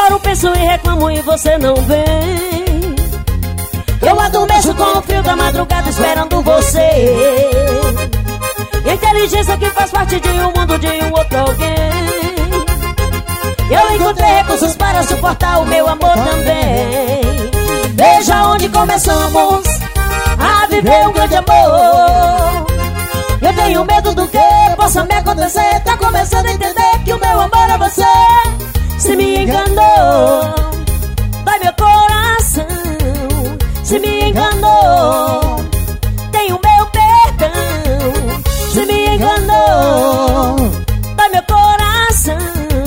Choro, penso e reclamo e você não vem. Eu adormeço com o frio da madrugada esperando você. Inteligência que faz parte de um mundo de um outro alguém. Eu encontrei recursos para suportar o meu amor também. Veja onde começamos a viver um grande amor. Eu tenho medo do que possa me acontecer. Tá começando a entender que o meu amor é você. Se me enganou, dói meu coração. Se me enganou, tem o meu perdão. Se me enganou, dói meu coração.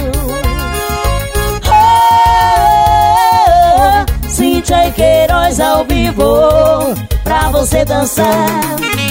Cíntia Queiroz ao vivo pra você dançar.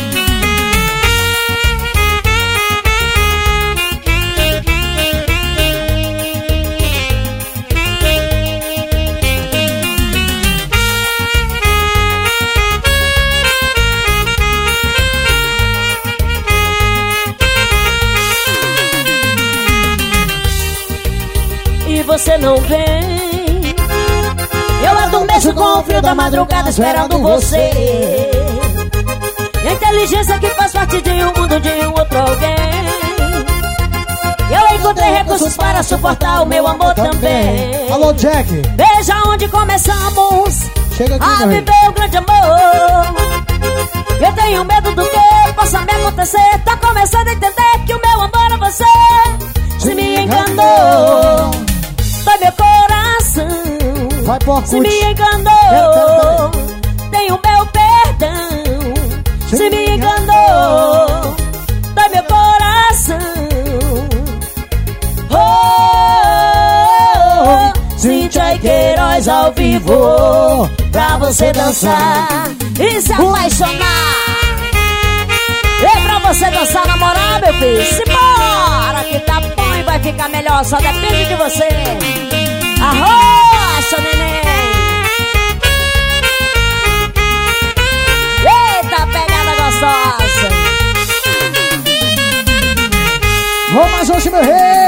E você não vem. Eu adormeço com o frio da madrugada esperando você. E a inteligência que faz parte de um mundo de um outro alguém. Eu encontrei recursos para suportar o meu amor também. Alô, Jack. Veja onde começamos aqui, a viver um grande amor. Eu tenho medo do que possa me acontecer. Tá começando a entender que o meu amor é você. Se me enganou, dói meu coração. Vai, se me enganou, tem o meu perdão. Se me enganou, dói meu coração. Cíntia Queiroz ao vivo pra você dançar e se apaixonar. E pra você dançar, namorar, meu filho, se bora que tá bom e vai ficar melhor. Só depende de você. Arrocha, neném. Eita, pegada gostosa. Vamos mais hoje, meu rei.